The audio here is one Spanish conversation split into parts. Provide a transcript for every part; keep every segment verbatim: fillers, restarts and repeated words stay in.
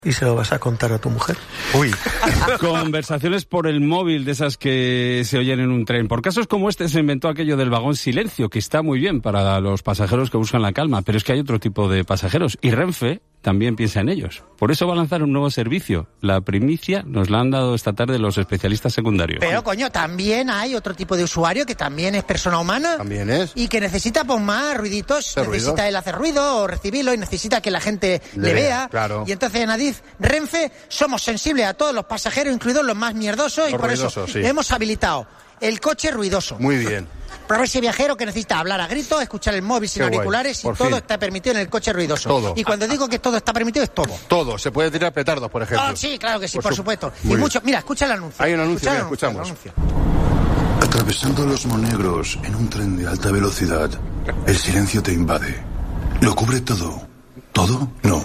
¿Y se lo vas a contar a tu mujer? Uy. Conversaciones por el móvil de esas que se oyen en un tren. Por casos como este se inventó aquello del vagón silencio, que está muy bien para los pasajeros que buscan la calma, pero es que hay otro tipo de pasajeros. Y Renfe también piensa en ellos. Por eso va a lanzar un nuevo servicio. La primicia nos la han dado esta tarde los especialistas secundarios. Pero, coño, también hay otro tipo de usuario que también es persona humana. También es. Y que necesita, pues, más ruiditos. ¿Hacer necesita ruido? él hacer ruido o recibirlo y necesita que la gente le, Le vea. vea, claro. Y entonces en Adif Renfe somos sensibles a todos los pasajeros, incluidos los más mierdosos, Los y por ruidosos, eso sí. hemos habilitado el coche ruidoso. Muy bien. Para ese viajero que necesita hablar a gritos, escuchar el móvil sin Qué guay, auriculares, y por todo fin. está permitido en el coche ruidoso. Todo. Y cuando digo que todo está permitido, es todo. Todo. Se puede tirar petardos, por ejemplo. Ah, sí, claro que sí, Por por, su- supuesto. Muy Y bien. mucho, mira, escucha el anuncio. Hay un anuncio, Escucha el mira, anuncio, escuchamos. el anuncio. Atravesando los monegros en un tren de alta velocidad, el silencio te invade. Lo cubre todo. ¿Todo? No.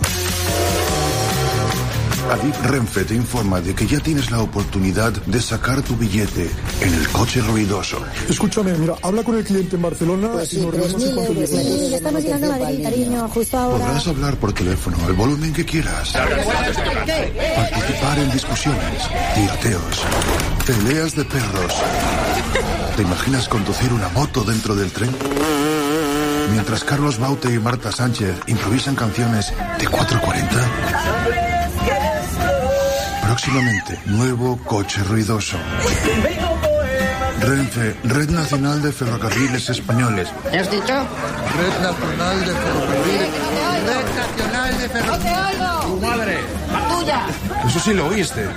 Adif Renfe te informa de que ya tienes la oportunidad de sacar tu billete en el coche ruidoso. Escúchame, mira, habla con el cliente en Barcelona Pues y sí, nos tres reunimos en mil cuanto euros. lleguemos. Sí, estamos llegando a Madrid, cariño, justo ahora. Podrás hablar por teléfono al volumen que quieras. Participar en discusiones, tiroteos, peleas de perros. ¿Te imaginas conducir una moto dentro del tren? Mientras Carlos Baute y Marta Sánchez improvisan canciones de cuatro cuarenta. Próximamente, nuevo coche ruidoso. Renfe, Red Nacional de Ferrocarriles Españoles. ¿Me has dicho? Red Nacional de Ferrocarriles. Red Nacional de Ferrocarriles. ¡Tu madre! ¡La tuya! Eso sí lo oíste.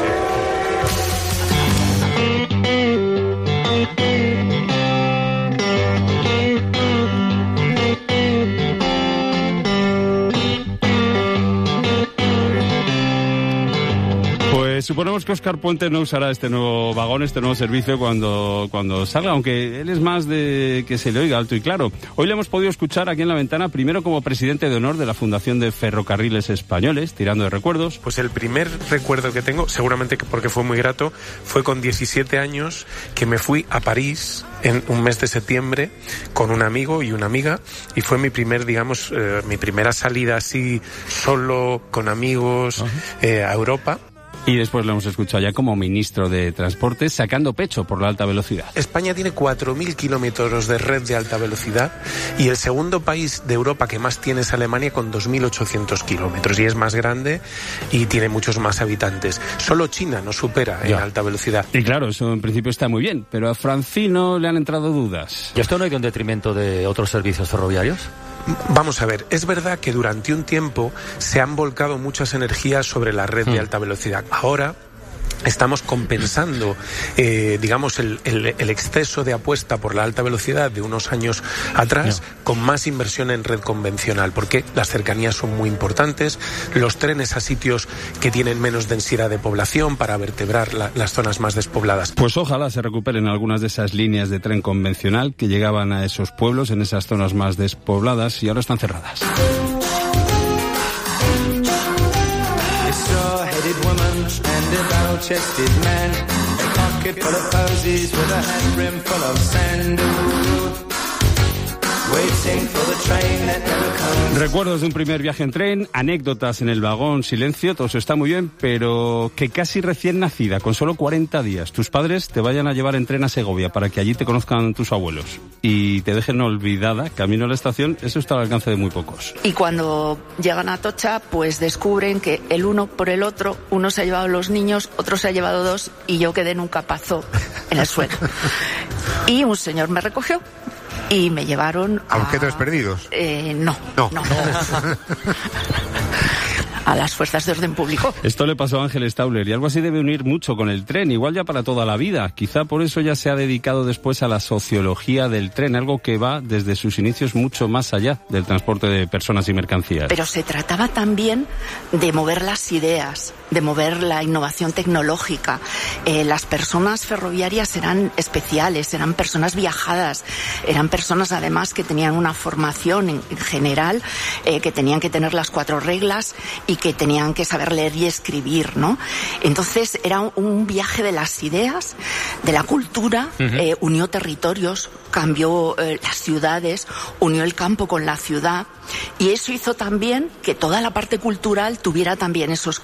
Pues suponemos que Óscar Puente no usará este nuevo vagón, este nuevo servicio cuando, cuando salga, aunque él es más de que se le oiga alto y claro. Hoy le hemos podido escuchar aquí en La Ventana, primero como presidente de honor de la Fundación de Ferrocarriles Españoles, tirando de recuerdos. Pues el primer recuerdo que tengo, seguramente que porque fue muy grato, fue con diecisiete años que me fui a París en un mes de septiembre con un amigo y una amiga y fue mi primer, digamos, eh, mi primera salida así solo con amigos eh, a Europa. Y después lo hemos escuchado ya como ministro de Transportes, sacando pecho por la alta velocidad. España tiene cuatro mil kilómetros de red de alta velocidad y el segundo país de Europa que más tiene es Alemania con dos mil ochocientos kilómetros y es más grande y tiene muchos más habitantes. Solo China nos supera en Ya. alta velocidad. Y claro, eso en principio está muy bien, pero a Francino le han entrado dudas. ¿Y esto no ha ido en detrimento de otros servicios ferroviarios? Vamos a ver, es verdad que durante un tiempo se han volcado muchas energías sobre la red de alta velocidad. Ahora estamos compensando, eh, digamos, el, el, el exceso de apuesta por la alta velocidad de unos años atrás No. con más inversión en red convencional, porque las cercanías son muy importantes, los trenes a sitios que tienen menos densidad de población para vertebrar la, las zonas más despobladas. Pues ojalá se recuperen algunas de esas líneas de tren convencional que llegaban a esos pueblos, en esas zonas más despobladas, y ahora están cerradas. Recuerdos de un primer viaje en tren, anécdotas en el vagón, silencio, todo eso está muy bien, pero que casi recién nacida, con solo cuarenta días, tus padres te vayan a llevar en tren a Segovia para que allí te conozcan tus abuelos y te dejen olvidada camino a la estación, eso está al alcance de muy pocos. Y cuando llegan a Atocha, pues descubren que el uno por el otro, uno se ha llevado los niños, otro se ha llevado dos y yo quedé en un capazo en el suelo. Y un señor me recogió y me llevaron a... ¿Objetos perdidos? Eh, no, No. no. A las fuerzas de orden público. Esto le pasó a Ángel Stauler y algo así debe unir mucho con el tren, igual ya para toda la vida. Quizá por eso ya se ha dedicado después a la sociología del tren, algo que va desde sus inicios mucho más allá del transporte de personas y mercancías. Pero se trataba también de mover las ideas, de mover la innovación tecnológica. Eh, las personas ferroviarias eran especiales, eran personas viajadas, eran personas además que tenían una formación en, en general, eh, que tenían que tener las cuatro reglas y que tenían que saber leer y escribir, ¿no? Entonces era un, un viaje de las ideas, de la cultura, uh-huh. eh, unió territorios, cambió eh, las ciudades, unió el campo con la ciudad, y eso hizo también que toda la parte cultural tuviera también esos